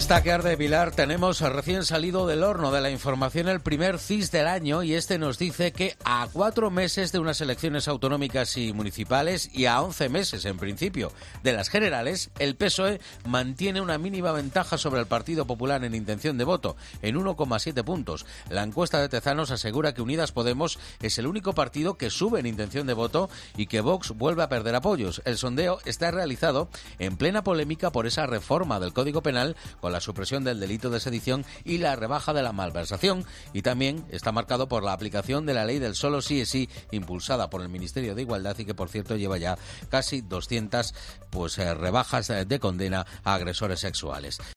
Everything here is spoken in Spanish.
Está que arde, Pilar. Tenemos recién salido del horno de la información el primer CIS del año y este nos dice que a 4 meses de unas elecciones autonómicas y municipales y a 11 meses, en principio, de las generales, el PSOE mantiene una mínima ventaja sobre el Partido Popular en intención de voto, en 1,7 puntos. La encuesta de Tezanos asegura que Unidas Podemos es el único partido que sube en intención de voto y que Vox vuelve a perder apoyos. El sondeo está realizado en plena polémica por esa reforma del Código Penal con la supresión del delito de sedición y la rebaja de la malversación, y también está marcado por la aplicación de la ley del solo sí es sí, impulsada por el Ministerio de Igualdad y que, por cierto, lleva ya casi 200 rebajas de condena a agresores sexuales.